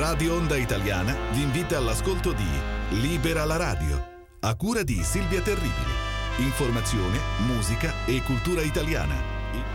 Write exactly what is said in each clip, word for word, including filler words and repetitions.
Radio Onda Italiana vi invita all'ascolto di Libera la radio, a cura di Silvia Terribili. Informazione, musica e cultura italiana.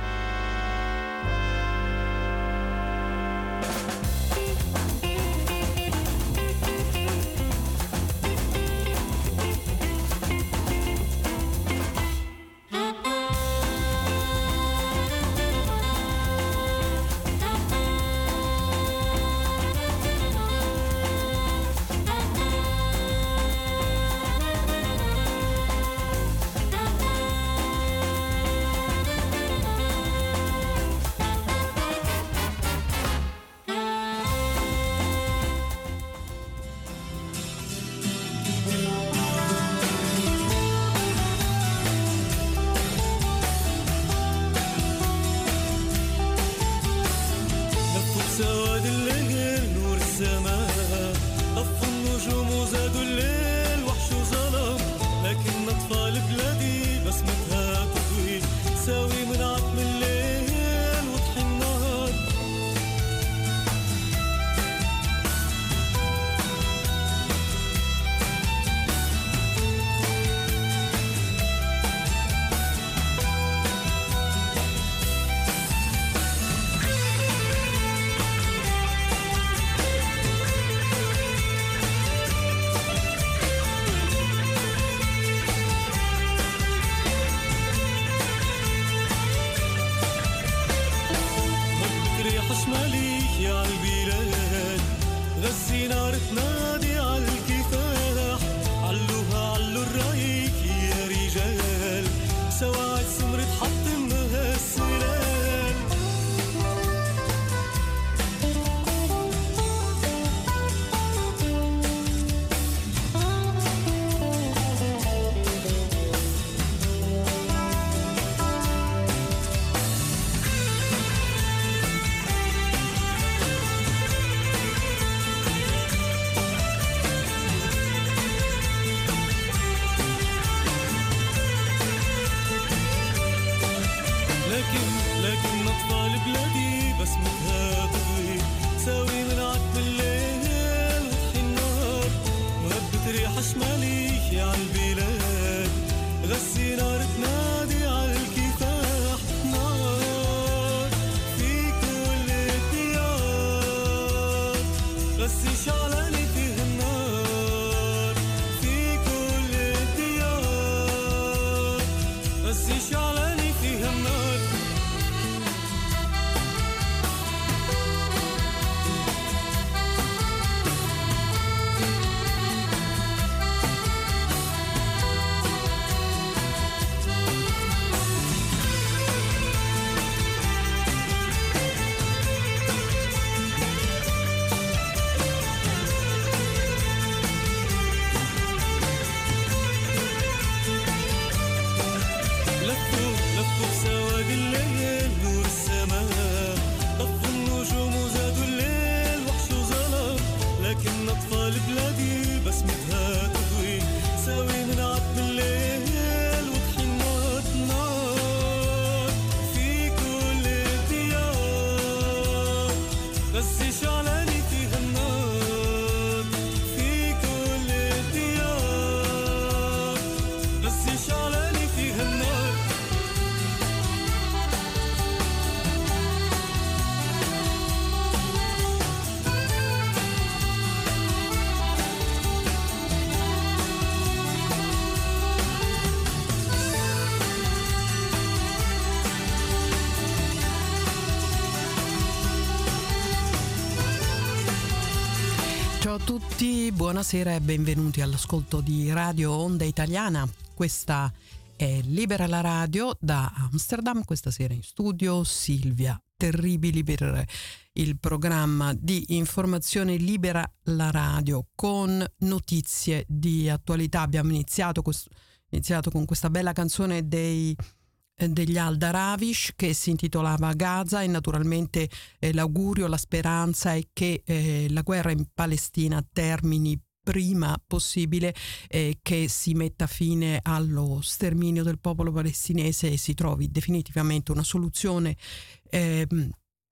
Ciao a tutti, buonasera e benvenuti all'ascolto di Radio Onda Italiana. Questa è Libera la radio da Amsterdam. Questa sera in studio Silvia Terribili per il programma di informazione Libera la radio con notizie di attualità. Abbiamo iniziato, questo, iniziato con questa bella canzone dei degli Aldaravish che si intitolava Gaza, e naturalmente eh, l'augurio, la speranza è che eh, la guerra in Palestina termini prima possibile, eh, che si metta fine allo sterminio del popolo palestinese e si trovi definitivamente una soluzione eh,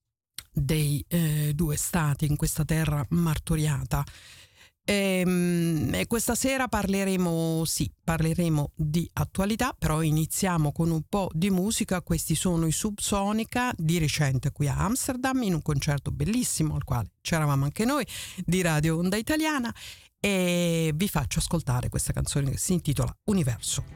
dei eh, due stati, in questa terra martoriata. E, e questa sera parleremo, sì, parleremo di attualità, però iniziamo con un po' di musica. Questi sono i Subsonica, di recente qui a Amsterdam, in un concerto bellissimo al quale c'eravamo anche noi di Radio Onda Italiana, e vi faccio ascoltare questa canzone che si intitola Universo.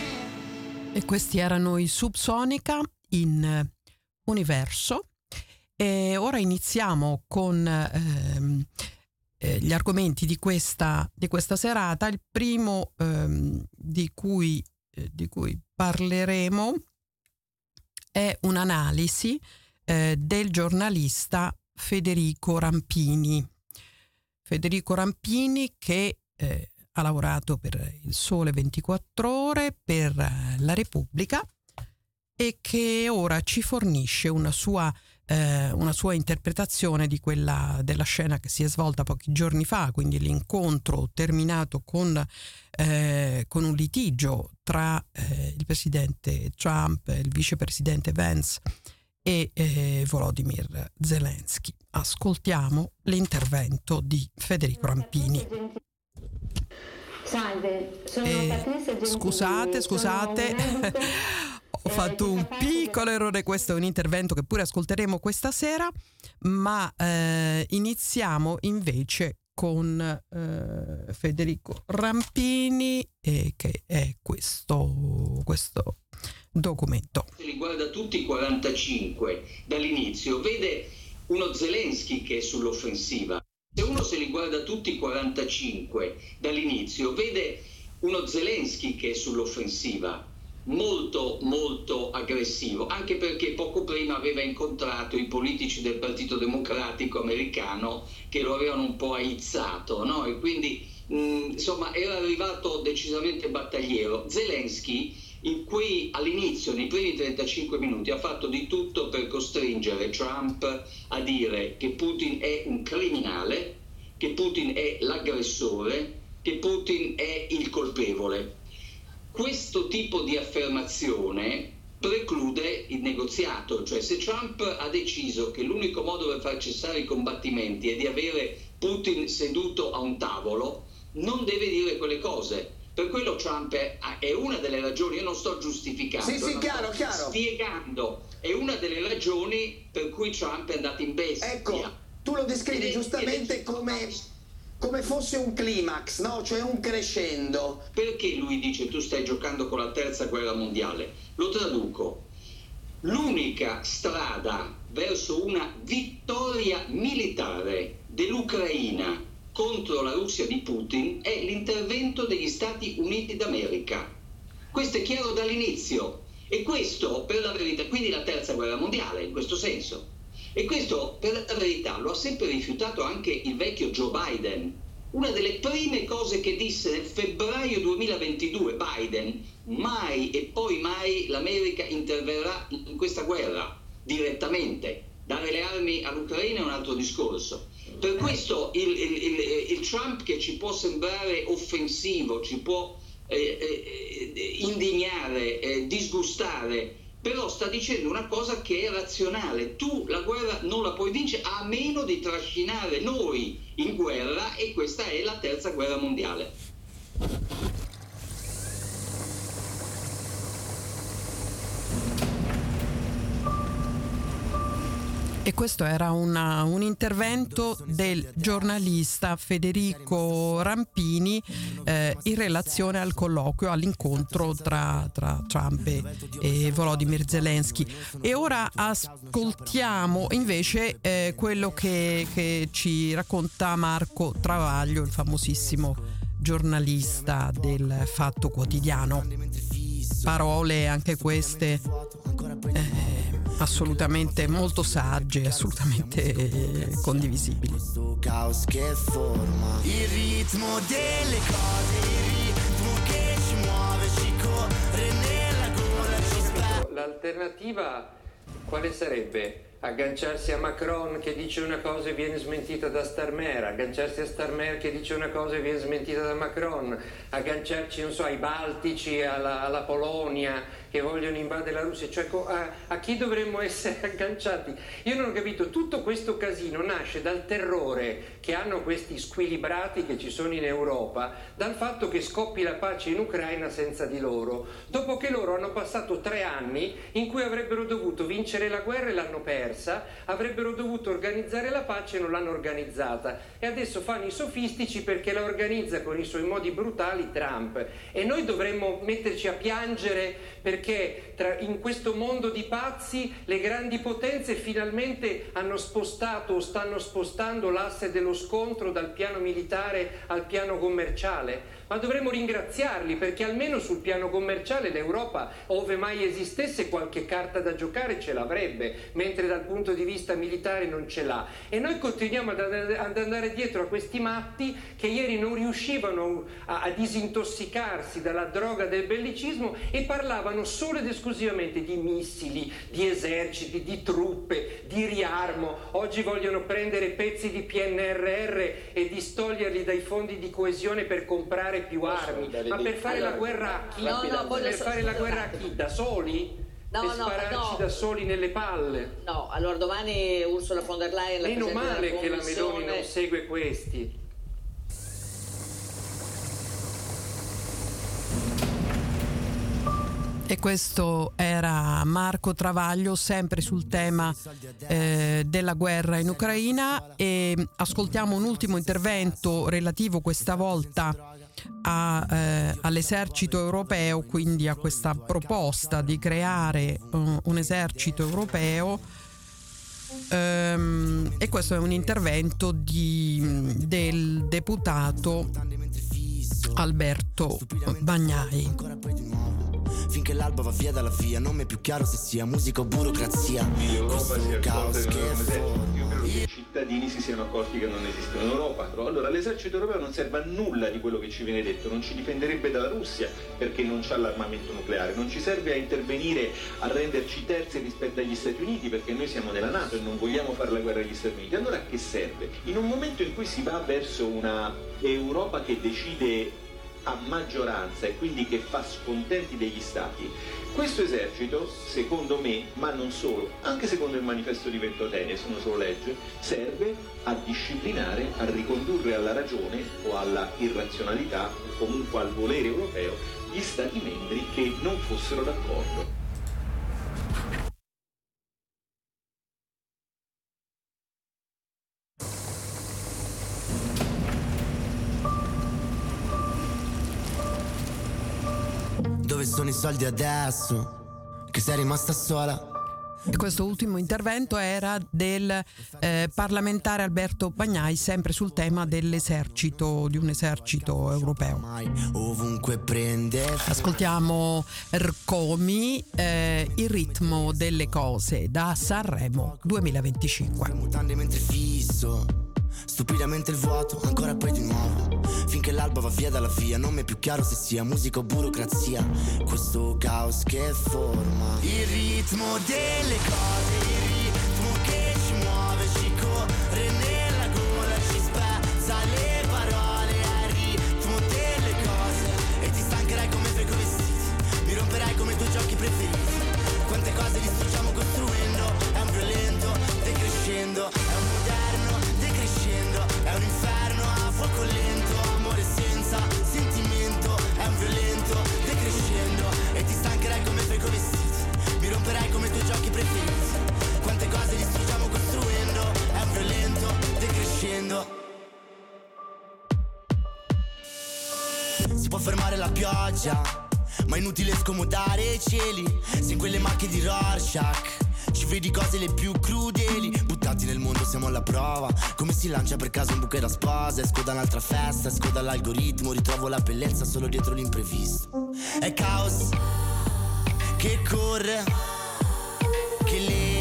Questi erano i Subsonica in Universo, E ora iniziamo con ehm, eh, gli argomenti di questa, di questa serata. Il primo ehm, di cui, eh, di cui parleremo è un'analisi eh, del giornalista Federico Rampini. Federico Rampini che eh, ha lavorato per Il Sole ventiquattro Ore, per La Repubblica, e che ora ci fornisce una sua, eh, una sua interpretazione di quella della scena che si è svolta pochi giorni fa, quindi l'incontro terminato con, eh, con un litigio tra eh, il presidente Trump e il vicepresidente Vance e eh, Volodymyr Zelensky. Ascoltiamo l'intervento di Federico Rampini. Salve, sono eh, Patrizia Gentili. Scusate, scusate. Ho fatto un piccolo errore, questo è un intervento che pure ascolteremo questa sera, ma eh, iniziamo invece con eh, Federico Rampini, eh, che è questo, questo documento. Se li guarda tutti i quarantacinque dall'inizio, vede uno Zelensky che è sull'offensiva. Se uno se li guarda tutti i quarantacinque dall'inizio, vede uno Zelensky che è sull'offensiva, molto molto aggressivo, anche perché poco prima aveva incontrato i politici del Partito Democratico americano che lo avevano un po' aizzato, no? E quindi mh, insomma era arrivato decisamente battagliero. Zelensky in cui all'inizio, nei primi trentacinque minuti, ha fatto di tutto per costringere Trump a dire che Putin è un criminale, che Putin è l'aggressore, che Putin è il colpevole. Questo tipo di affermazione preclude il negoziato, cioè se Trump ha deciso che l'unico modo per far cessare i combattimenti è di avere Putin seduto a un tavolo, non deve dire quelle cose. Per quello Trump è, è una delle ragioni, io non sto giustificando, sì, sì, chiaro, sto chiaro. spiegando, è una delle ragioni per cui Trump è andato in bestia. Ecco, tu lo descrivi ed giustamente è, come, come fosse un climax, no? Cioè un crescendo. Perché lui dice tu stai giocando con la terza guerra mondiale? Lo traduco. L'unica strada verso una vittoria militare dell'Ucraina contro la Russia di Putin è l'intervento degli Stati Uniti d'America. Questo è chiaro dall'inizio, e questo per la verità, quindi la terza guerra mondiale in questo senso, e questo per la verità lo ha sempre rifiutato anche il vecchio Joe Biden. Una delle prime cose che disse nel febbraio duemilaventidue Biden: mai e poi mai l'America interverrà in questa guerra direttamente. Dare le armi all'Ucraina è un altro discorso. Per questo il, il, il, il Trump, che ci può sembrare offensivo, ci può eh, eh, indignare, eh, disgustare, però sta dicendo una cosa che è razionale. Tu la guerra non la puoi vincere a meno di trascinare noi in guerra, e questa è la terza guerra mondiale. E questo era una, un intervento del giornalista Federico Rampini eh, in relazione al colloquio, all'incontro tra, tra Trump e, e Volodymyr Zelensky. E ora ascoltiamo invece eh, quello che, che ci racconta Marco Travaglio, il famosissimo giornalista del Fatto Quotidiano. Parole anche queste eh, assolutamente molto sagge, assolutamente eh, condivisibili. Questo caos che forma il ritmo delle cose, il ritmo che ci muove, ci corre nella gola, ci sta. L'alternativa quale sarebbe? Agganciarsi a Macron che dice una cosa e viene smentita da Starmer, agganciarsi a Starmer che dice una cosa e viene smentita da Macron, agganciarci, non so, ai Baltici, alla, alla Polonia che vogliono invadere la Russia, cioè a, a chi dovremmo essere agganciati? Io non ho capito, tutto questo casino nasce dal terrore che hanno questi squilibrati che ci sono in Europa, dal fatto che scoppi la pace in Ucraina senza di loro, dopo che loro hanno passato tre anni in cui avrebbero dovuto vincere la guerra e l'hanno persa. diversa, avrebbero dovuto organizzare la pace e non l'hanno organizzata, e adesso fanno i sofistici perché la organizza con i suoi modi brutali Trump, e noi dovremmo metterci a piangere perché tra, in questo mondo di pazzi le grandi potenze finalmente hanno spostato o stanno spostando l'asse dello scontro dal piano militare al piano commerciale. Ma dovremmo ringraziarli, perché almeno sul piano commerciale l'Europa, ove mai esistesse, qualche carta da giocare ce l'avrebbe, mentre dal punto di vista militare non ce l'ha. E noi continuiamo ad, ad andare dietro a questi matti che ieri non riuscivano a, a disintossicarsi dalla droga del bellicismo e parlavano solo ed esclusivamente di missili, di eserciti, di truppe, di riarmo. Oggi vogliono prendere pezzi di P N R R e distoglierli dai fondi di coesione per comprare più armi, ma per fare allora, la guerra a chi? No, no, per so, fare la guerra a chi? Da soli? No, per no, spararci no. da soli nelle palle? No, allora domani Ursula von der Leyen, la meno male che la Meloni non segue questi. E questo era Marco Travaglio, sempre sul tema eh, della guerra in Ucraina, e ascoltiamo un ultimo intervento relativo questa volta a, eh, all'esercito europeo, quindi a questa proposta di creare uh, un esercito europeo. Um, e questo è un intervento di, del deputato Alberto Bagnai. Finché l'alba va via dalla via, non mi è più chiaro se sia musica o burocrazia. L'Europa si è accorta che non esiste. Io credo che i cittadini si siano accorti che non esiste un'Europa. Allora l'esercito europeo non serve a nulla di quello che ci viene detto, non ci difenderebbe dalla Russia perché non c'ha l'armamento nucleare, non ci serve a intervenire a renderci terzi rispetto agli Stati Uniti perché noi siamo nella NATO e non vogliamo fare la guerra agli Stati Uniti. Allora a che serve? In un momento in cui si va verso una Europa che decide a maggioranza e quindi che fa scontenti degli stati, questo esercito, secondo me, ma non solo, anche secondo il manifesto di Ventotene, sono solo legge, serve a disciplinare, a ricondurre alla ragione o alla irrazionalità o comunque al volere europeo gli stati membri che non fossero d'accordo. Dove sono i soldi adesso? Che sei rimasta sola? E questo ultimo intervento era del eh, parlamentare Alberto Bagnai, sempre sul tema dell'esercito, di un esercito europeo. Ovunque prende. Ascoltiamo Rcomi, eh, Il ritmo delle cose, da Sanremo duemilaventicinque. Mutande mentre fisso, stupidamente il vuoto, ancora poi di nuovo. Finché l'alba va via dalla via, non mi è più chiaro se sia musica o burocrazia. Questo caos che forma il ritmo delle cose, il ritmo che ci muove, ci corre nella gola, ci spezza le parole. È il ritmo delle cose e ti stancherai come i tuoi vestiti, mi romperai come i tuoi giochi preferiti. Quante cose distruggiamo costruendo, è un violento decrescendo, è un moderno decrescendo, è un inferno a fuoco lento, amore senza sentimento, è un violento decrescendo e ti stancherai come i tuoi vestiti, mi romperai come i tuoi giochi preferiti. Quante cose distruggiamo costruendo, è un violento decrescendo. Si può fermare la pioggia, ma è inutile scomodare i cieli. Se in quelle macchie di Rorschach ci vedi cose le più crudeli. Buttati nel mondo, siamo alla prova. Come si lancia per caso un buche da sposa. Esco da un'altra festa, esco dall'algoritmo. Ritrovo la bellezza solo dietro l'imprevisto. È caos che corre, che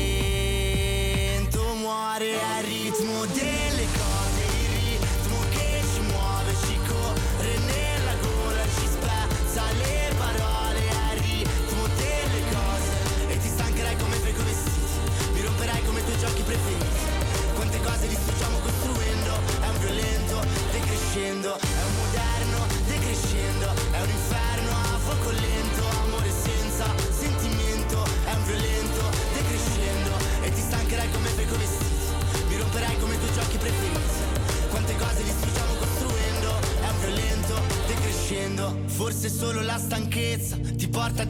lento muore. È il ritmo delle cose, il ritmo che ci muove, ci corre nella gola, ci spezza le parole. È il ritmo delle cose e ti stancherai come i tuoi vestiti, mi romperai come i tuoi giochi preferiti. Quante cose distruggiamo costruendo, è un violento decrescendo, è un moderno decrescendo, è un inferno a fuoco lento, amore senza sentimento, è un violento decrescendo.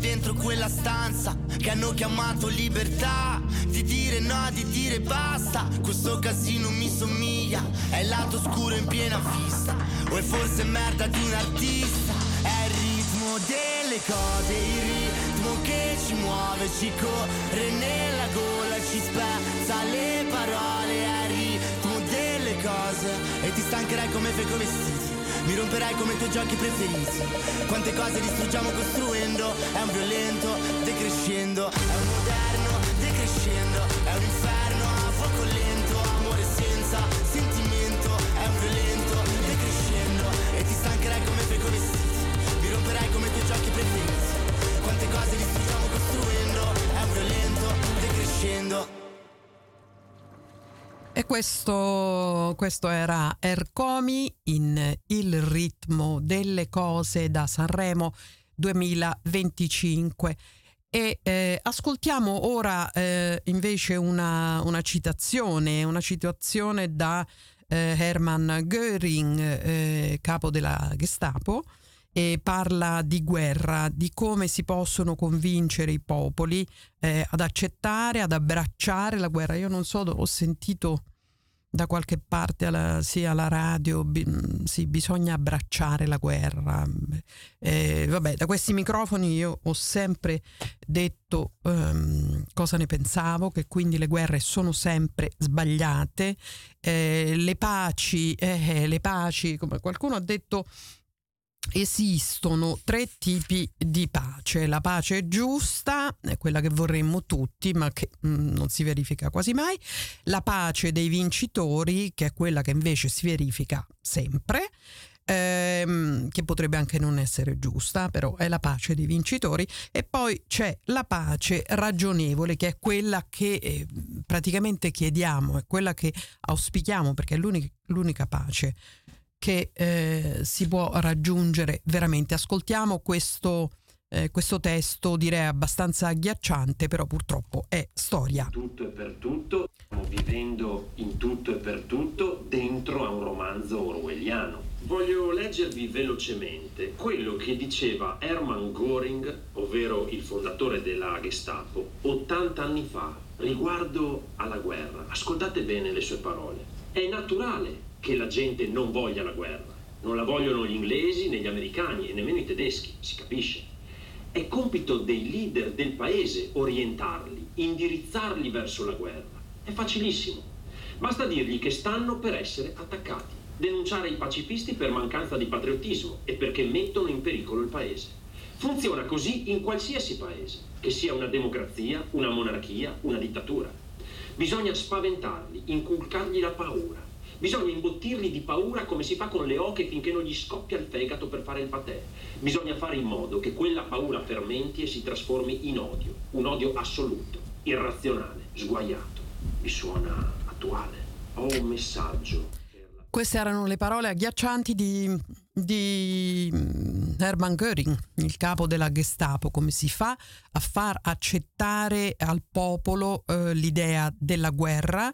dentro quella stanza che hanno chiamato libertà, di dire no, di dire basta. Questo casino mi somiglia, è il lato oscuro in piena vista, o è forse merda di un artista. È il ritmo delle cose, il ritmo che ci muove, ci corre nella gola, ci spezza le parole. È il ritmo delle cose e ti stancherai come fai vestiti, mi romperai come i tuoi giochi preferiti. Quante cose distruggiamo costruendo, è un violento decrescendo, è un moderno decrescendo, è un inferno a fuoco lento, amore senza sentimento, è un violento decrescendo e ti stancherai come fai vestiti, mi romperai come i tuoi giochi preferiti. Quante cose distruggiamo costruendo, è un violento decrescendo. E questo, questo era Ercomi in Il ritmo delle cose da Sanremo duemilaventicinque. E eh, ascoltiamo ora eh, invece una, una citazione, una citazione da eh, Hermann Göring, eh, capo della Gestapo, e parla di guerra, di come si possono convincere i popoli eh, ad accettare, ad abbracciare la guerra. Io non so, ho sentito da qualche parte alla, sì, alla radio, bi, sì, bisogna abbracciare la guerra. Eh, vabbè, da questi microfoni io ho sempre detto um, cosa ne pensavo, che quindi le guerre sono sempre sbagliate, eh, le paci, eh, le paci, come qualcuno ha detto, esistono tre tipi di pace. La pace giusta è quella che vorremmo tutti, ma che mh, non si verifica quasi mai. La pace dei vincitori, che è quella che invece si verifica sempre, ehm, che potrebbe anche non essere giusta, però è la pace dei vincitori. E poi c'è la pace ragionevole, che è quella che eh, praticamente chiediamo, è quella che auspichiamo, perché è l'unica, l'unica pace che eh, si può raggiungere veramente. Ascoltiamo questo, eh, questo testo, direi abbastanza agghiacciante, però purtroppo è storia. Tutto e per tutto, stiamo vivendo in tutto e per tutto dentro a un romanzo orwelliano. Voglio leggervi velocemente quello che diceva Hermann Göring, ovvero il fondatore della Gestapo, ottanta anni fa, riguardo alla guerra. Ascoltate bene le sue parole. È naturale che la gente non voglia la guerra. Non la vogliono gli inglesi, né gli americani e nemmeno i tedeschi, si capisce. È compito dei leader del paese orientarli, indirizzarli verso la guerra. È facilissimo. Basta dirgli che stanno per essere attaccati, denunciare i pacifisti per mancanza di patriottismo e perché mettono in pericolo il paese. Funziona così in qualsiasi paese, che sia una democrazia, una monarchia, una dittatura. Bisogna spaventarli, inculcargli la paura. Bisogna imbottirli di paura come si fa con le oche finché non gli scoppia il fegato per fare il patè. Bisogna fare in modo che quella paura fermenti e si trasformi in odio, un odio assoluto, irrazionale, sguaiato. Vi suona attuale? Ho un messaggio. Queste erano le parole agghiaccianti di, di Hermann Göring, il capo della Gestapo. Come si fa a far accettare al popolo eh, l'idea della guerra,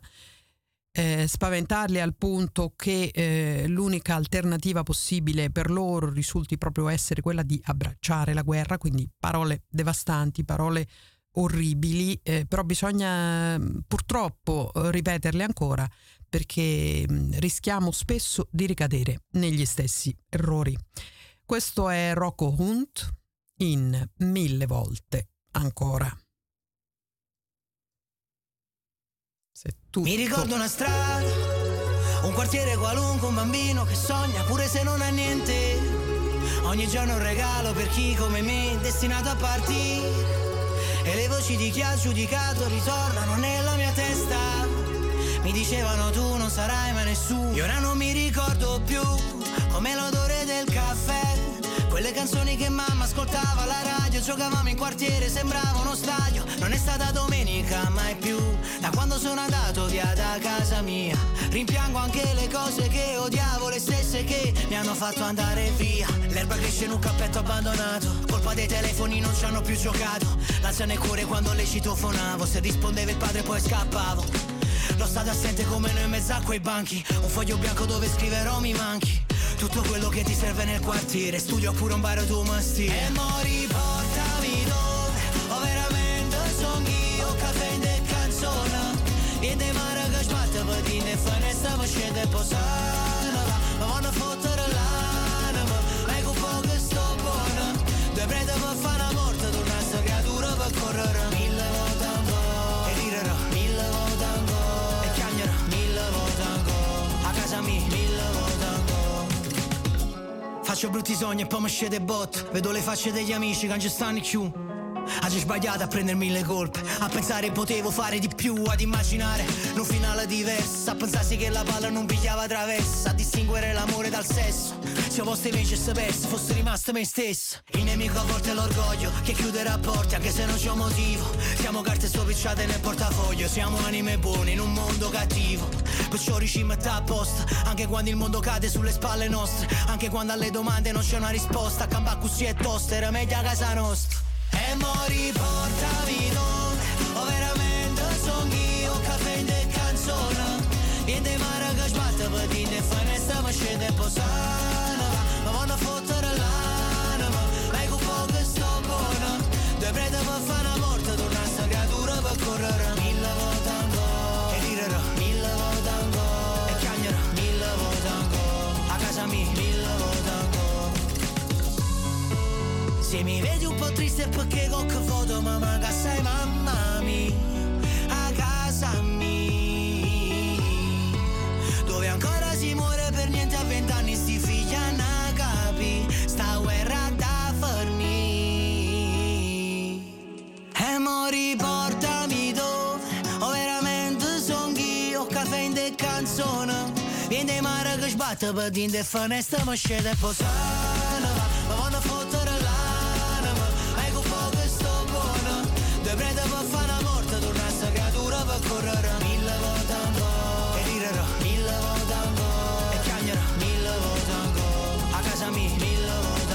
eh, spaventarli al punto che eh, l'unica alternativa possibile per loro risulti proprio essere quella di abbracciare la guerra, quindi parole devastanti, parole orribili, eh, però bisogna purtroppo ripeterle ancora, perché rischiamo spesso di ricadere negli stessi errori. Questo è Rocco Hunt in Mille volte ancora. Se tutto... Mi ricordo una strada, un quartiere qualunque, un bambino che sogna pure se non ha niente. Ogni giorno un regalo per chi come me destinato a partire. E le voci di chi ha giudicato ritornano nella mia testa. Mi dicevano tu non sarai mai nessuno. Io ora non mi ricordo più come l'odore del caffè, quelle canzoni che mamma ascoltava alla radio. Giocavamo in quartiere, sembrava uno stadio. Non è stata domenica mai più da quando sono andato via da casa mia. Rimpiango anche le cose che odiavo, le stesse che mi hanno fatto andare via. L'erba cresce in un cappetto abbandonato, colpa dei telefoni non ci hanno più giocato. L'ansia nel cuore quando le citofonavo, se rispondeva il padre poi scappavo. Lo stato assente come noi in mezzo a quei banchi, un foglio bianco dove scriverò mi manchi. Tutto quello che ti serve nel quartiere, studio oppure un bar tu masti. E mo riportami dove ma scende e posana, ma vanno a fottere l'anima, ma ecco poco e sto buona, due prete per fare una morte, torna sta creatura per correre, mille volte ancora, e rirerò, mille volte ancora, e chiagnerò, mille volte ancora, a casa mia, mille volte ancora. Faccio brutti sogni e poi mi scende botto, vedo le facce degli amici che non ci stanno più. Oggi sbagliato a prendermi le colpe, a pensare potevo fare di più, ad immaginare un finale diverso, a pensarsi che la palla non pigliava traversa, a distinguere l'amore dal sesso. Se foste invece perso, fosse rimasto me stesso. Il nemico a volte è l'orgoglio che chiude i rapporti anche se non c'è un motivo. Siamo carte stropicciate nel portafoglio, siamo anime buone in un mondo cattivo. Perciò ricimetta apposta, anche quando il mondo cade sulle spalle nostre, anche quando alle domande non c'è una risposta. Camba così e tosta, era meglio a casa nostra. E mori portami dove, o veramente son io, caffè in de canzone. In de mare che sbatte per dire finestra, ma scende e posana, ma vanno a fottere l'anima, ma ecco poco e sto buona, due prete per fare una morte, torna sta creatura per correre, mille volte ancora, e rirerò, mille volte ancora, e chiagnerò, mille volte ancora, a casa mia, mille volte ancora. Se mi vedi un po' triste perché con che foto ma manca sei mamma mia, a casa mia, dove ancora si muore per niente a vent'anni sti figli a na capi, sta guerra da fornì. E mo riportami dove, o veramente son io, caffè in de canzone, viene dei mare che sbatte per dire de finestra, ma scende e posana, ma vanno a fottere prete per fare una morte, torna sta creatura per correre, mille volte ancora, e rirerò, mille volte ancora, e chiagnerò, mille volte ancora, a casa mia, mille volte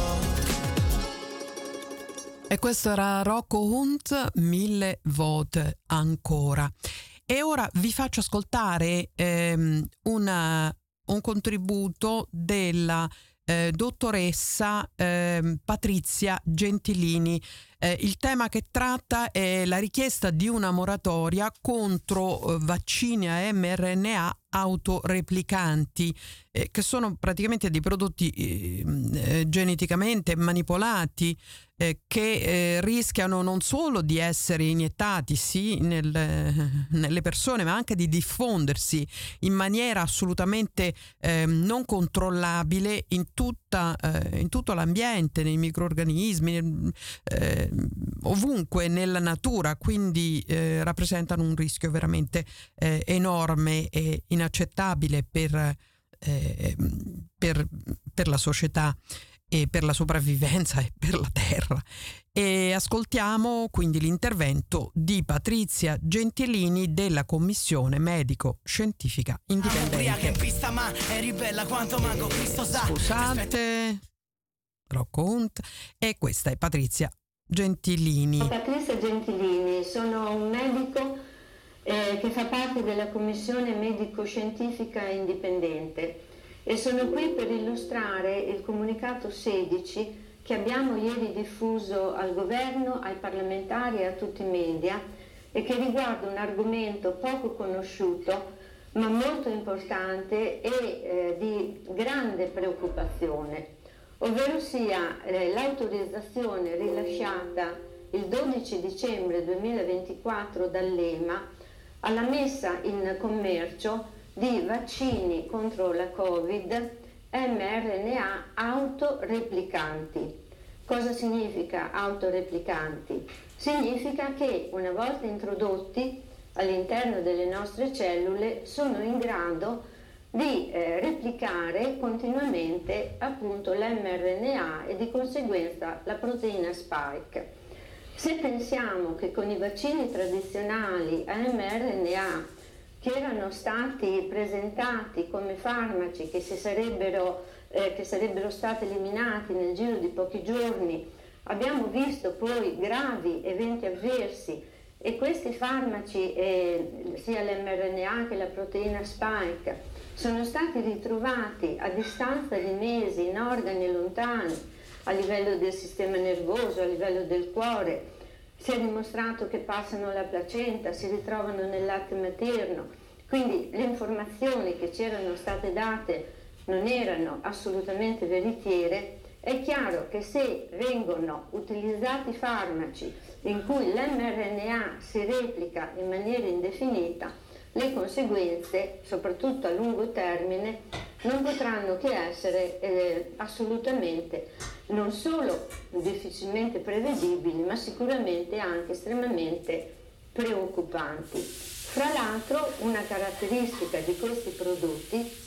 ancora. E questo era Rocco Hunt, mille volte ancora. E ora vi faccio ascoltare ehm, una, un contributo della eh, dottoressa eh, Patrizia Gentilini. Eh, il tema che tratta è la richiesta di una moratoria contro eh, vaccini a mRNA autoreplicanti, eh, che sono praticamente dei prodotti eh, geneticamente manipolati eh, che eh, rischiano non solo di essere iniettati sì nel, eh, nelle persone, ma anche di diffondersi in maniera assolutamente eh, non controllabile in tutta eh, in tutto l'ambiente, nei microrganismi, eh, ovunque nella natura, quindi eh, rappresentano un rischio veramente eh, enorme e inaccettabile per, eh, per, per la società e per la sopravvivenza e per la terra. E ascoltiamo quindi l'intervento di Patrizia Gentilini della Commissione Medico-Scientifica Indipendente. Scusate, Rocco Hunt, e questa è Patrizia Gentilini. Patrizia Gentilini, sono un medico eh, che fa parte della Commissione Medico-Scientifica Indipendente e sono qui per illustrare il comunicato sedici che abbiamo ieri diffuso al governo, ai parlamentari e a tutti i media e che riguarda un argomento poco conosciuto ma molto importante e eh, di grande preoccupazione, ovvero sia eh, l'autorizzazione rilasciata il dodici dicembre duemilaventiquattro dall'EMA alla messa in commercio di vaccini contro la Covid mRNA autoreplicanti. Cosa significa autoreplicanti? Significa che una volta introdotti all'interno delle nostre cellule sono in grado di eh, replicare continuamente appunto l'mRNA e di conseguenza la proteina spike. Se pensiamo che con i vaccini tradizionali a mRNA che erano stati presentati come farmaci che, si sarebbero, eh, che sarebbero stati eliminati nel giro di pochi giorni, abbiamo visto poi gravi eventi avversi e questi farmaci, eh, sia l'mRNA che la proteina spike, sono stati ritrovati a distanza di mesi in organi lontani, a livello del sistema nervoso, a livello del cuore. Si è dimostrato che passano la placenta, si ritrovano nel latte materno, Quindi le informazioni che ci erano state date non erano assolutamente veritiere. È chiaro che se vengono utilizzati farmaci in cui l'emme erre enne a si replica in maniera indefinita, le conseguenze, soprattutto a lungo termine, non potranno che essere eh, assolutamente non solo difficilmente prevedibili, ma sicuramente anche estremamente preoccupanti. Fra l'altro, una caratteristica di questi prodotti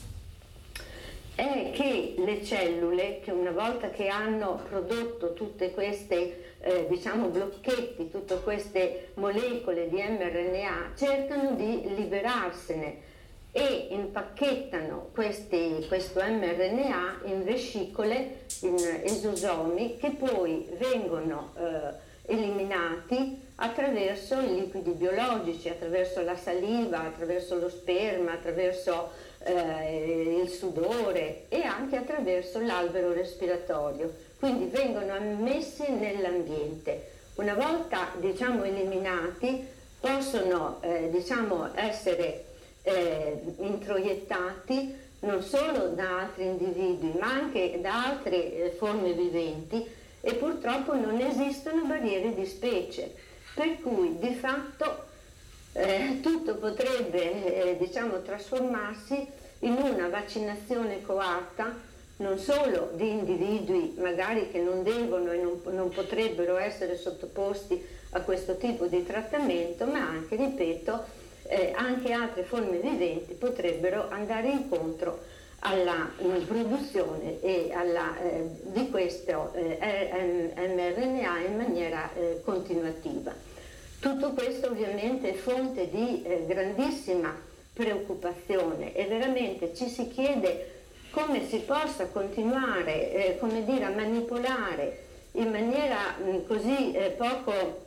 è che le cellule, che una volta che hanno prodotto tutte queste eh, diciamo blocchetti, tutte queste molecole di emme erre enne a, cercano di liberarsene e impacchettano questi, questo emme erre enne a in vescicole, in esosomi, che poi vengono eh, eliminati attraverso i liquidi biologici, attraverso la saliva, attraverso lo sperma, attraverso eh, il sudore e anche attraverso l'alveo respiratorio. Quindi vengono ammessi nell'ambiente. Una volta, diciamo, eliminati, possono eh, diciamo, essere eh, introiettati non solo da altri individui, ma anche da altre eh, forme viventi, e purtroppo non esistono barriere di specie, per cui di fatto eh, tutto potrebbe eh, diciamo, trasformarsi in una vaccinazione coatta, non solo di individui magari che non devono e non, non potrebbero essere sottoposti a questo tipo di trattamento, ma anche, ripeto, eh, anche altre forme viventi potrebbero andare incontro alla mh, produzione e alla, eh, di questo eh, emme erre enne a in maniera eh, continuativa. Tutto questo ovviamente è fonte di eh, grandissima preoccupazione e veramente ci si chiede come si possa continuare eh, come dire, a manipolare in maniera mh, così eh, poco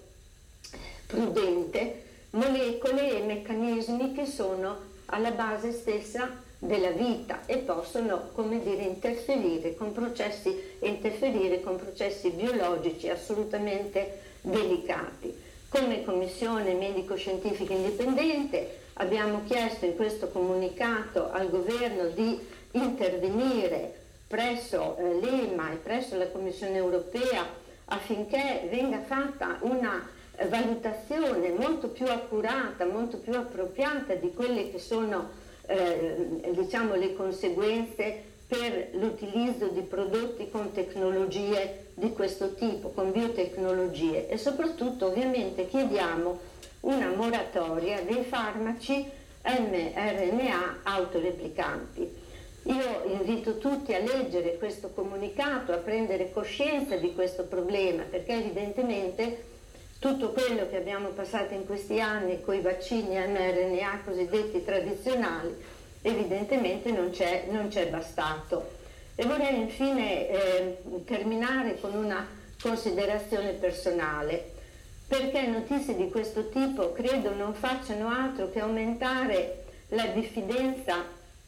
prudente molecole e meccanismi che sono alla base stessa della vita e possono, come dire, interferire con processi, interferire con processi biologici assolutamente delicati. Come Commissione Medico-Scientifica Indipendente abbiamo chiesto in questo comunicato al Governo di intervenire presso eh, l'E M A e presso la Commissione Europea affinché venga fatta una eh, valutazione molto più accurata, molto più appropriata di quelle che sono eh, diciamo, le conseguenze per l'utilizzo di prodotti con tecnologie di questo tipo, con biotecnologie, e soprattutto ovviamente chiediamo una moratoria dei farmaci emme erre enne a autoreplicanti. Io invito tutti a leggere questo comunicato, a prendere coscienza di questo problema, perché evidentemente tutto quello che abbiamo passato in questi anni con i vaccini emme erre enne a cosiddetti tradizionali evidentemente non c'è, non c'è bastato. E vorrei infine eh, terminare con una considerazione personale, perché notizie di questo tipo credo non facciano altro che aumentare la diffidenza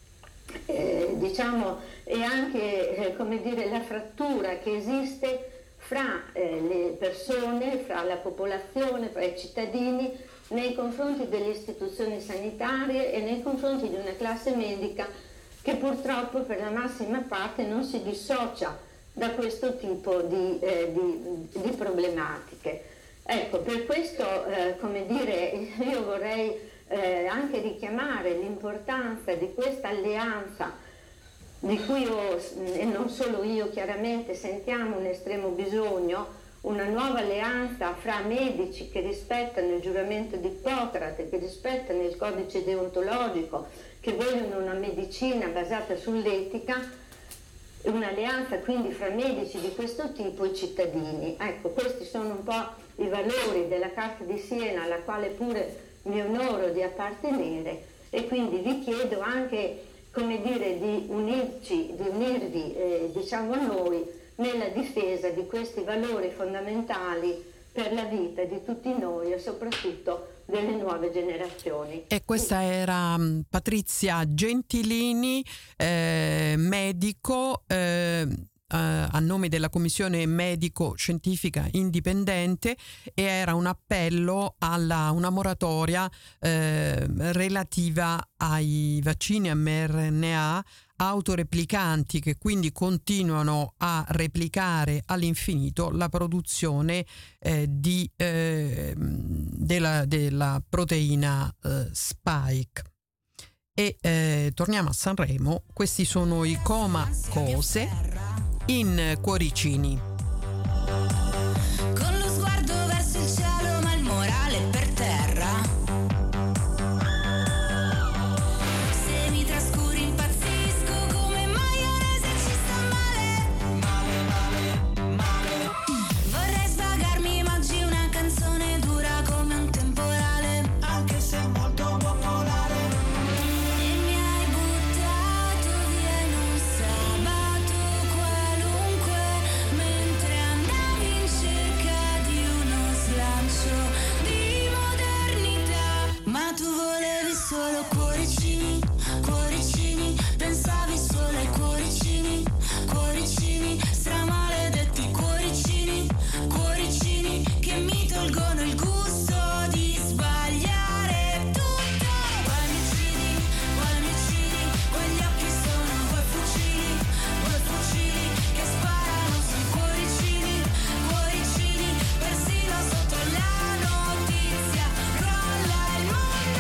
eh, diciamo, e anche eh, come dire, la frattura che esiste fra eh, le persone, fra la popolazione, fra i cittadini nei confronti delle istituzioni sanitarie e nei confronti di una classe medica che purtroppo per la massima parte non si dissocia da questo tipo di, eh, di, di problematiche. Ecco, per questo, eh, come dire, io vorrei eh, anche richiamare l'importanza di questa alleanza di cui io, e non solo io chiaramente, sentiamo un estremo bisogno, una nuova alleanza fra medici che rispettano il giuramento di Ippocrate, che rispettano il codice deontologico, che vogliono una medicina basata sull'etica, un'alleanza quindi fra medici di questo tipo e cittadini. Ecco, questi sono un po' i valori della Carta di Siena, alla quale pure mi onoro di appartenere, e quindi vi chiedo anche, come dire, di unirci, di unirvi eh, diciamo a noi nella difesa di questi valori fondamentali per la vita di tutti noi e soprattutto delle nuove generazioni. E questa era Patrizia Gentilini, eh, medico, eh, a nome della Commissione Medico-Scientifica Indipendente e era un appello alla una moratoria eh, relativa ai vaccini mRNA autoreplicanti, che quindi continuano a replicare all'infinito la produzione eh, di, eh, della, della proteina eh, Spike. E eh, torniamo a Sanremo. Questi sono i Coma Cose in Cuoricini. Con lo sguardo verso il cielo ma il morale per terra, se mi trascuri impazzisco come maionese, ci sta male, male, male, male. Vorrei svagarmi ma oggi una canzone dura come un temporale, anche se molto popolare. E mi hai buttato via in un sabato qualunque, mentre andavi in cerca di uno slancio di modernità. Ma tu volevi solo cuoricini, cuoricini, pensavi solo ai cuoricini, cuoricini, stramaledetti cuoricini, cuoricini, che mi tolgono il gusto di sbagliare tutto. Poi mi uccidi, poi mi uccidi, quegli occhi sono due fucili, due fucili che sparano sui cuoricini, cuoricini, persino sotto la notizia crolla il mondo.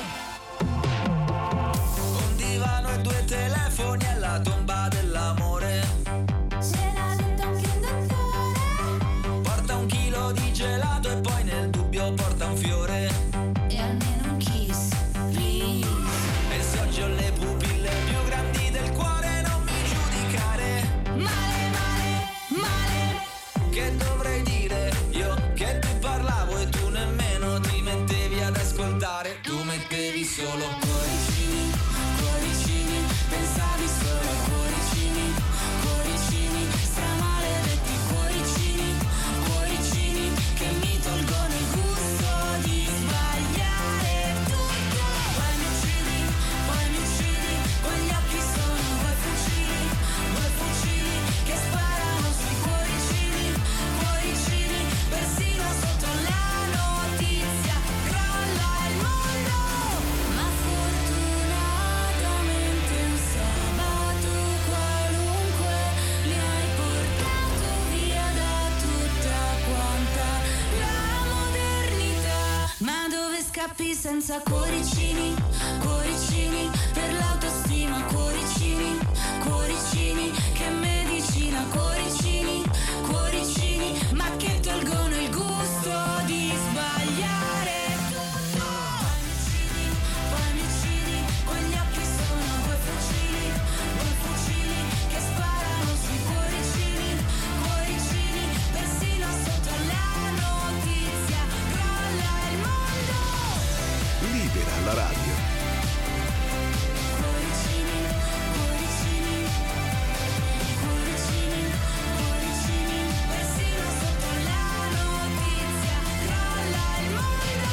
Un divano e due telefoni alla tomba dell'amore. Ce l'ha detto anche un dottore. Porta un chilo di gelato e poi nel dubbio porta un fiore. E almeno un kiss, please. E se oggi ho le pupille più grandi del cuore, non mi giudicare. Male, male, male. Che dovrei dire io che ti parlavo e tu nemmeno ti mettevi ad ascoltare. Tu mettevi solo Cuoricini, cuoricini, pensavi solo ai cuoricini, cuoricini, stramaledetti cuoricini, cuoricini, che mi tolgono il gusto di sbagliare tutto. Poi mi uccidi, poi mi uccidi, quegli occhi sono due fucili, due fucili, che sparano sui cuoricini, cuoricini, persino sotto la notizia crolla il mondo. Ma fortunatamente un sabato qualunque li hai portato via da tutta quanta la modernità. Ma dove scappi senza cuoricini, cuoricini, per l'autostima cuoricini, cuoricini, che medicina cuoricini, cuoricini, ma che tolgono il gusto di sbagliare tutto. Poi mi uccidi, poi mi uccidi, quegli occhi sono due fucili, due fucili, che sparano sui cuoricini, cuoricini, persino sotto la notizia crolla il mondo. Libera la radio. Cuoricini, cuoricini, cuoricini, cuoricini, persino sotto la notizia crolla il mondo.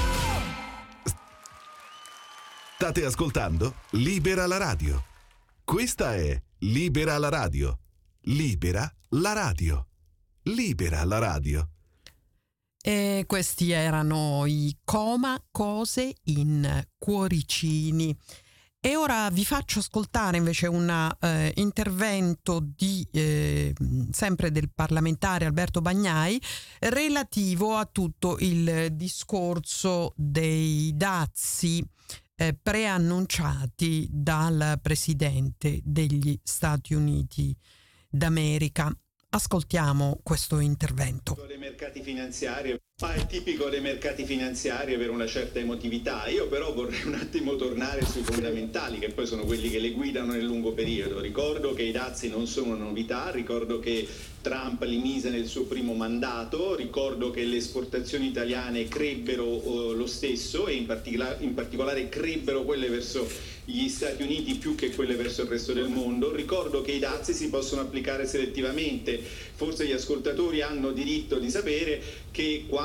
State ascoltando Libera la radio. Questa è Libera la radio. Libera la radio. Libera la radio. E questi erano i Coma Cose in Cuoricini. E ora vi faccio ascoltare invece un eh, intervento di eh, sempre del parlamentare Alberto Bagnai relativo a tutto il discorso dei dazi eh, preannunciati dal presidente degli Stati Uniti d'America. Ascoltiamo questo intervento. Dei mercati finanziari, ma è tipico dei mercati finanziari per una certa emotività. Io però vorrei un attimo tornare sui fondamentali, che poi sono quelli che le guidano nel lungo periodo. Ricordo che i dazi non sono una novità, ricordo che Trump li mise nel suo primo mandato, ricordo che le esportazioni italiane crebbero uh, lo stesso e in, particola- in particolare crebbero quelle verso gli Stati Uniti più che quelle verso il resto del mondo. Ricordo che i dazi si possono applicare selettivamente. Forse gli ascoltatori hanno diritto di sapere che quando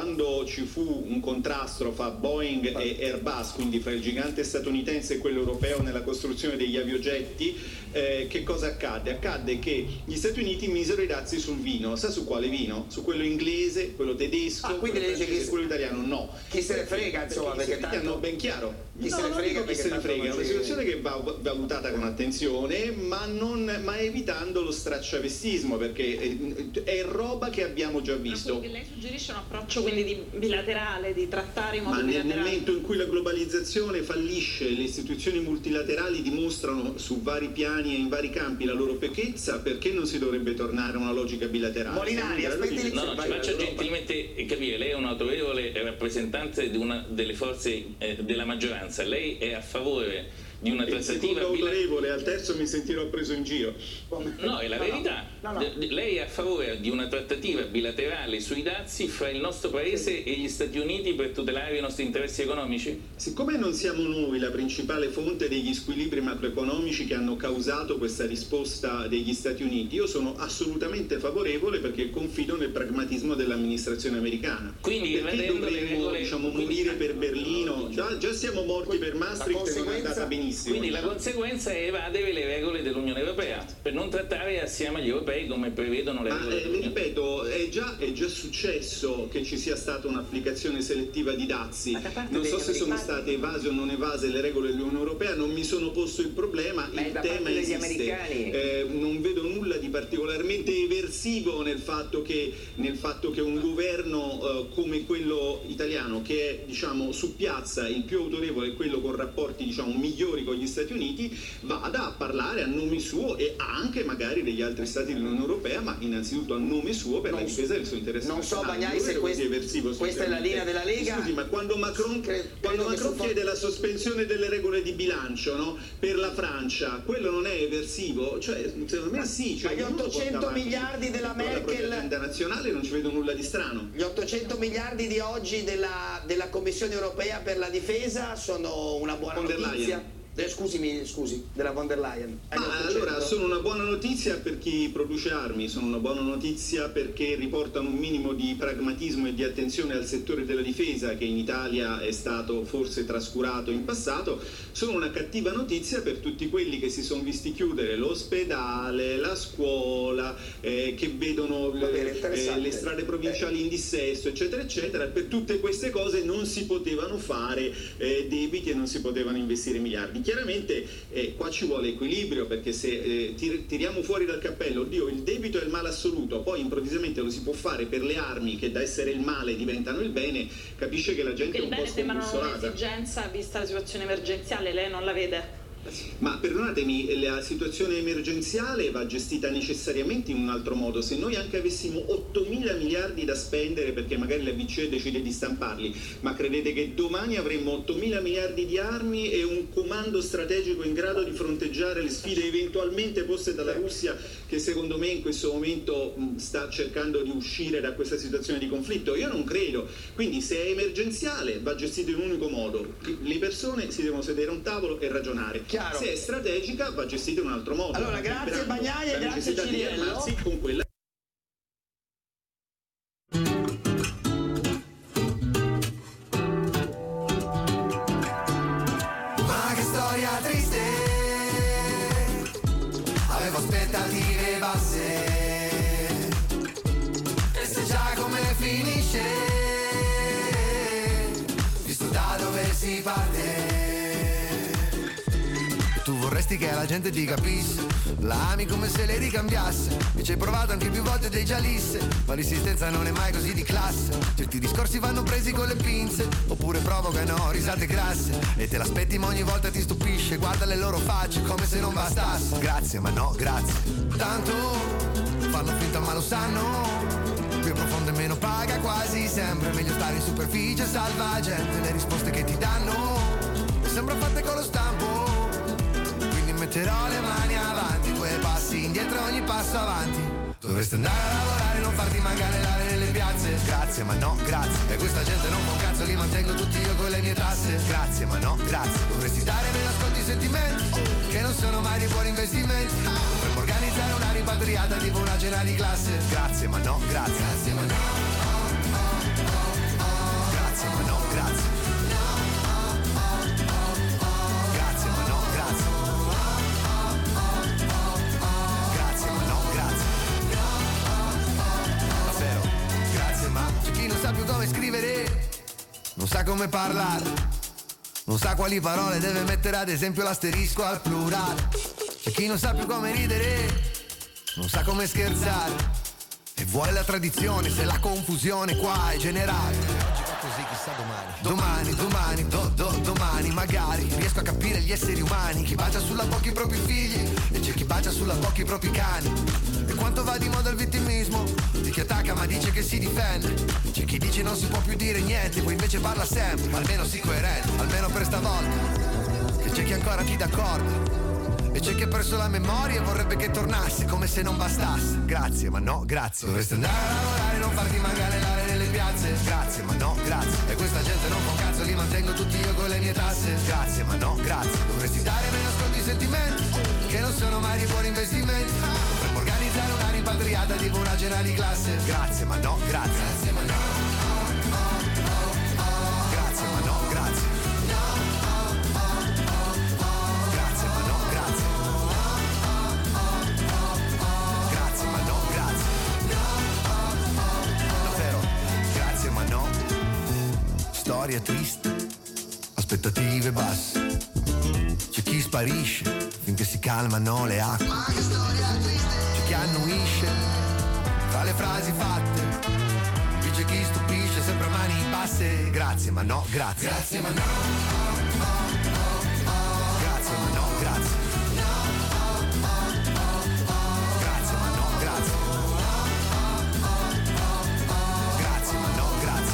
quando ci fu un contrasto fra Boeing e Airbus, quindi fra il gigante statunitense e quello europeo nella costruzione degli aviogetti, eh, che cosa accadde? Accadde che gli Stati Uniti misero i dazi sul vino. Sa su quale vino? Su quello inglese, quello tedesco, ah, quello francese, che quello italiano no. Chi se ne frega, insomma, perché, perché tanto hanno ben chiaro. Chi no, se ne frega, chi se ne frega, è una situazione che va valutata con attenzione, ma, non, ma evitando lo stracciavestismo, perché è, è roba che abbiamo già visto. Che lei suggerisce un approccio quindi di bilaterale, di trattare in modo ma bilaterale. Nel momento in cui la globalizzazione fallisce, le istituzioni multilaterali dimostrano su vari piani e in vari campi la loro pochezza, perché non si dovrebbe tornare a una logica bilaterale? Molinari, aspetti, no, no, ci faccia gentilmente capire, lei è un autorevole rappresentante di una delle forze eh, della maggioranza, lei è a favore di una trattativa autorevole, al terzo mi sentirò preso in giro. No, è la verità. No, no. Lei è a favore di una trattativa bilaterale sui dazi fra il nostro paese e gli Stati Uniti per tutelare i nostri interessi economici? Siccome non siamo noi la principale fonte degli squilibri macroeconomici che hanno causato questa risposta degli Stati Uniti, io sono assolutamente favorevole, perché confido nel pragmatismo dell'amministrazione americana. Quindi perché dovremmo regole, diciamo, morire per Berlino? Già, già siamo morti per Maastricht e non è andata benissimo. Quindi la conseguenza è evadere le regole dell'Unione Europea per non trattare assieme agli europei come prevedono le regole. Ma eh, ripeto, è già, è già successo che ci sia stata un'applicazione selettiva di dazi. Non so se sono state evase o non evase le regole dell'Unione Europea, non mi sono posto il problema, ma il tema esiste. Eh, non vedo nulla di particolarmente eversivo nel fatto che, nel fatto che un governo eh, come quello italiano, che è, diciamo, su piazza il più autorevole, quello con rapporti, diciamo, migliori con gli Stati Uniti, vada a parlare a nome suo e anche magari degli altri stati dell'Unione Europea, ma innanzitutto a nome suo per non, la difesa del suo interesse. Non so, Bagnai, se questo, questa è la linea della Lega. Scusi, ma quando Macron, credo, quando Macron chiede la sospensione delle regole di bilancio, no, per la Francia, quello non è eversivo? Cioè, secondo me sì. Cioè, ma gli ottocento miliardi della Merkel, l'agenda nazionale, non ci vedo nulla di strano. Gli ottocento miliardi di oggi della, della Commissione Europea per la difesa sono una buona notizia. Eh, scusimi, scusi, della von der Leyen. Ma allora sono una buona notizia per chi produce armi, sono una buona notizia perché riportano un minimo di pragmatismo e di attenzione al settore della difesa, che in Italia è stato forse trascurato in passato. Sono una cattiva notizia per tutti quelli che si sono visti chiudere l'ospedale, la scuola, eh, che vedono le, eh, le strade provinciali in dissesto, eccetera eccetera. Per tutte queste cose non si potevano fare eh, debiti e non si potevano investire miliardi. Chiaramente eh, qua ci vuole equilibrio, perché se eh, tir- tiriamo fuori dal cappello, oddio, il debito è il male assoluto, poi improvvisamente lo si può fare per le armi che da essere il male diventano il bene, capisce che la gente è un po' scombussolata. Il bene sembra un'esigenza vista la situazione emergenziale, lei non la vede? Ma perdonatemi, la situazione emergenziale va gestita necessariamente in un altro modo. Se noi anche avessimo ottomila miliardi da spendere, perché magari la B C E decide di stamparli, ma credete che domani avremmo ottomila miliardi di armi e un comando strategico in grado di fronteggiare le sfide eventualmente poste dalla Russia, che secondo me in questo momento sta cercando di uscire da questa situazione di conflitto? Io non credo. Quindi se è emergenziale va gestito in un unico modo: le persone si devono sedere a un tavolo e ragionare. Chiaro. Se è strategica va gestita in un altro modo. Allora, grazie Bagnai e grazie Ciriello. Con quella... Ma che storia triste, avevo aspettative basse, e se già come finisce, visto da dove si parte. Tu vorresti che la gente ti capisse, la ami come se le ricambiasse, e ci hai provato anche più volte dei già lisse, ma l'insistenza non è mai così di classe. Certi discorsi vanno presi con le pinze, oppure provocano risate grasse, e te l'aspetti ma ogni volta ti stupisce. Guarda le loro facce come se non bastasse. Grazie ma no grazie, tanto fanno finta ma lo sanno, più profondo e meno paga quasi sempre. Meglio stare in superficie, salva gente, le risposte che ti danno sembra fatte con lo stampo. Metterò le mani avanti, due passi indietro, ogni passo avanti. Dovresti andare a lavorare, non farti mancare l'aria nelle piazze. Grazie ma no grazie, e questa gente non fa un cazzo, li mantengo tutti io con le mie tasse. Grazie ma no grazie, dovresti dare meno ascolti i sentimenti, che non sono mai di buoni investimenti. Dovremmo organizzare una rimpatriata tipo una cena di classe. Grazie ma no grazie, grazie ma no. non sa come parlare, non sa quali parole deve mettere, ad esempio l'asterisco al plurale. C'è chi non sa più come ridere, non sa come scherzare, e vuole la tradizione se la confusione qua è generale. Oggi va così, chissà domani. Domani, domani, do, do, domani magari riesco a capire gli esseri umani. Chi bacia sulla bocca i propri figli e c'è chi bacia sulla bocca i propri cani. E quanto va di moda il vittimismo di chi attacca ma dice che si difende. C'è chi dice non si può più dire niente, poi invece parla sempre, ma almeno sii coerente, almeno per stavolta. Che c'è chi ancora ti d'accordo e c'è chi ha perso la memoria e vorrebbe che tornasse come se non bastasse. Grazie, ma no, grazie. Dovresti andare a lavorare e non farti mancare l'aria nelle piazze. Grazie, ma no, grazie. E questa gente non fa un cazzo, li mantengo tutti io con le mie tasse. Grazie, ma no, grazie. Dovresti dare meno ascolti i sentimenti che non sono mai di buoni investimenti. Dovremmo organizzare una rimpatriata tipo una cena di classe. Grazie, ma no, grazie. Grazie, ma no. Grazie, ma no, grazie. Storia triste, aspettative basse, c'è chi sparisce finché si calmano le acque. C'è chi annuisce tra le frasi fatte, qui c'è chi stupisce sempre a mani basse. Grazie ma no, grazie. Grazie ma no. Grazie ma no, grazie. Grazie ma no, grazie. Grazie ma no, grazie.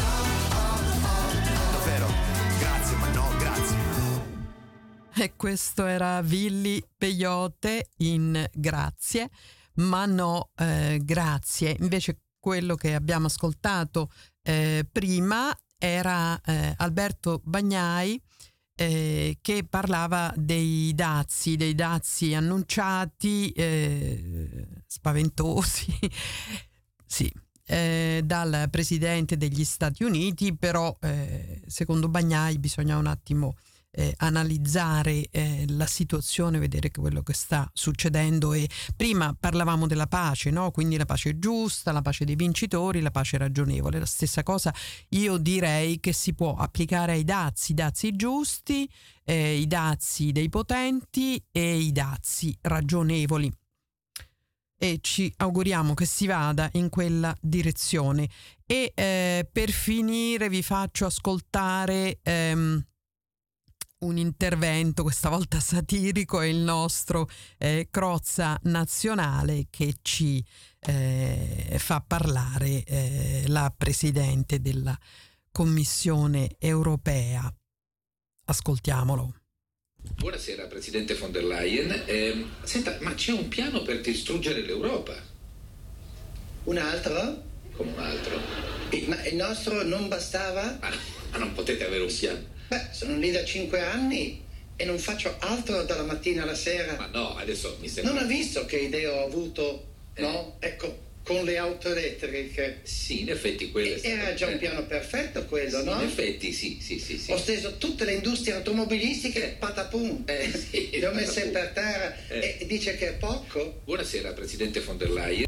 E questo era Villi Peyote in Grazie, ma no, eh, grazie. Invece quello che abbiamo ascoltato eh, prima era eh, Alberto Bagnai eh, che parlava dei dazi, dei dazi annunciati, eh, spaventosi, sì. Eh, dal presidente degli Stati Uniti, però eh, secondo Bagnai bisogna un attimo eh, analizzare eh, la situazione, vedere che quello che sta succedendo. E prima parlavamo della pace, no? Quindi la pace giusta, la pace dei vincitori, la pace ragionevole. La stessa cosa io direi che si può applicare ai dazi, i dazi giusti, eh, i dazi dei potenti e i dazi ragionevoli. E ci auguriamo che si vada in quella direzione. E eh, per finire vi faccio ascoltare ehm, un intervento, questa volta satirico, è il nostro eh, Crozza Nazionale, che ci eh, fa parlare eh, la Presidente della Commissione Europea. Ascoltiamolo. Buonasera Presidente von der Leyen, eh, senta, ma c'è un piano per distruggere l'Europa? Un altro? Come un altro? E, ma il nostro non bastava? Ma, ma non potete avere un piano? Beh, sono lì da cinque anni e non faccio altro dalla mattina alla sera. Ma no, adesso mi sembra... Non ha visto che idea ho avuto, eh. no? Ecco, con le auto elettriche. Sì, in effetti quello è stato... Era già un piano perfetto quello, sì, no? In effetti sì, sì, sì, sì. Ho steso tutte le industrie automobilistiche, patapum. Eh, sì, le ho messe per terra eh. e dice che è poco. Buonasera Presidente von der Leyen.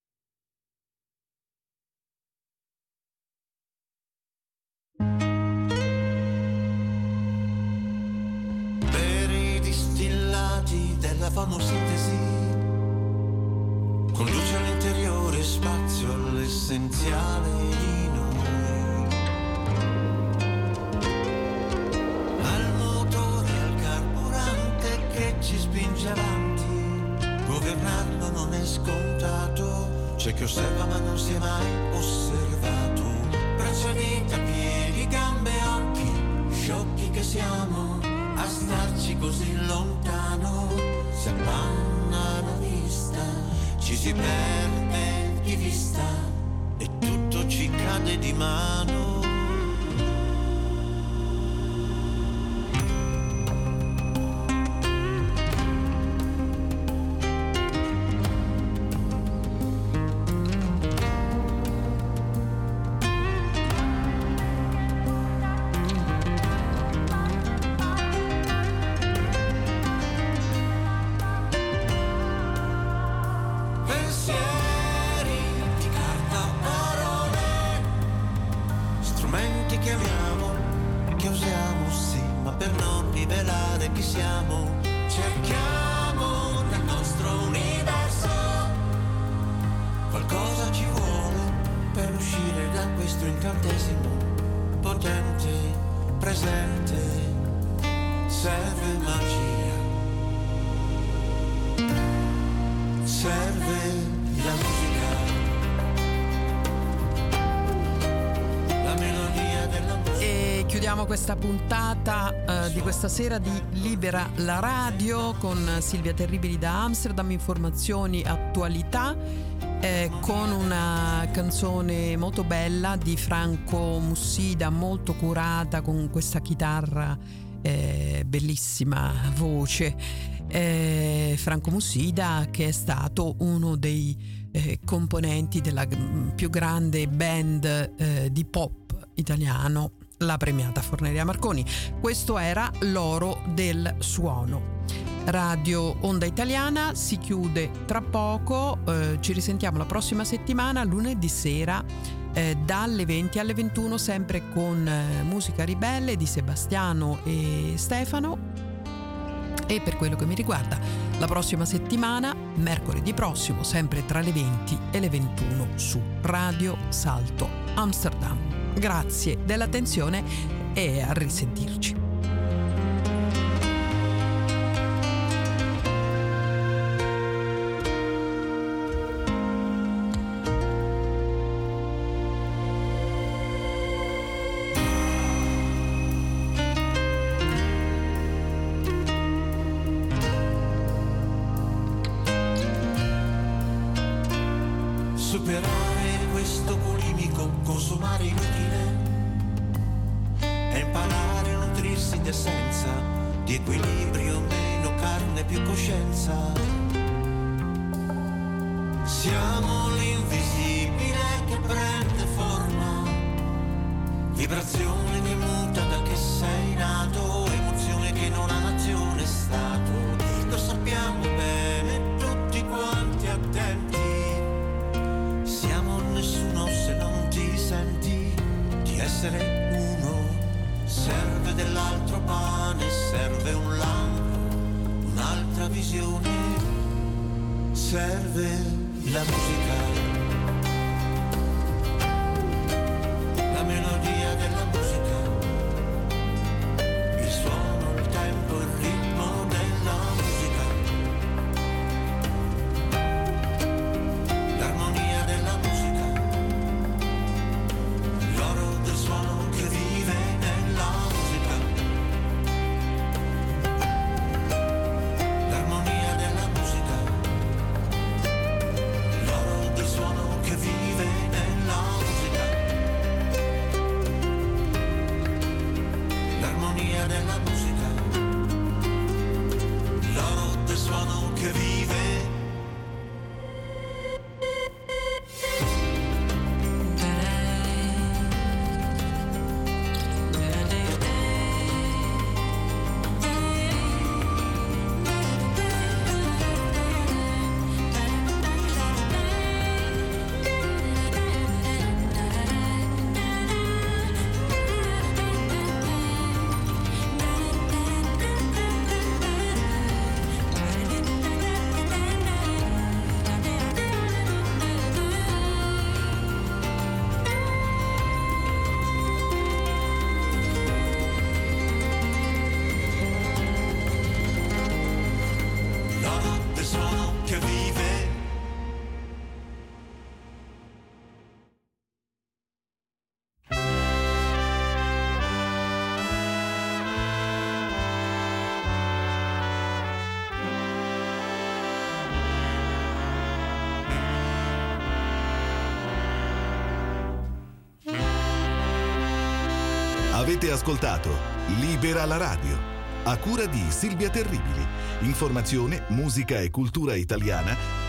Per i distillati della famosintesi conduce all'interiore spazio all'essenziale di noi, al motore, al carburante che ci spinge avanti. Governarlo non è scontato, c'è chi osserva ma non si è mai osservato. Braccia, dita, piedi, gambe, occhi, sciocchi che siamo a starci così lontano. Si appanna la vista, ci si perde di vista e tutto ci cade di mano. chiamiamo, che usiamo sì, ma per non rivelare chi siamo, cerchiamo nel nostro universo. Qualcosa ci vuole per uscire da questo incantesimo potente, presente, serve magia, serve la musica, la melodia della musica. E chiudiamo questa puntata eh, di questa sera di Libera la Radio con Silvia Terribili da Amsterdam, informazioni, attualità, eh, con una canzone molto bella di Franco Mussida, molto curata, con questa chitarra, eh, bellissima voce. Eh, Franco Mussida, che è stato uno dei eh, componenti della più grande band eh, di pop italiano, la premiata Forneria Marconi. Questo era L'oro del suono. Radio Onda Italiana si chiude tra poco, eh, ci risentiamo la prossima settimana, lunedì sera, eh, dalle venti alle ventuno, sempre con eh, Musica Ribelle di Sebastiano e Stefano. E per quello che mi riguarda, la prossima settimana, mercoledì prossimo, sempre tra le venti e le ventuno su Radio Salto Amsterdam. Grazie dell'attenzione e a risentirci. Superare questo bulimico, consumare inutile e imparare a nutrirsi di essenza, di equilibrio, meno carne, più coscienza. Siamo l'invisibile che prende forma, vibrazione che muta da che sei nato, emozione che non ha nazione stato. Lo sappiamo bene tutti quanti attenti. Siamo nessuno se non ti senti di essere uno. Serve dell'altro pane, serve un lampo, un'altra visione. Serve la musica, la melodia della musica, il suono, il tempo, il ritmo della musica, l'armonia della musica, l'oro del suono che vive nella musica, l'armonia della musica, l'oro del suono che vive nella musica, l'armonia della musica, l'oro del suono che vive. L'oro del suono che vive. Avete ascoltato Libera la radio, a cura di Silvia Terribili. Informazione, musica e cultura italiana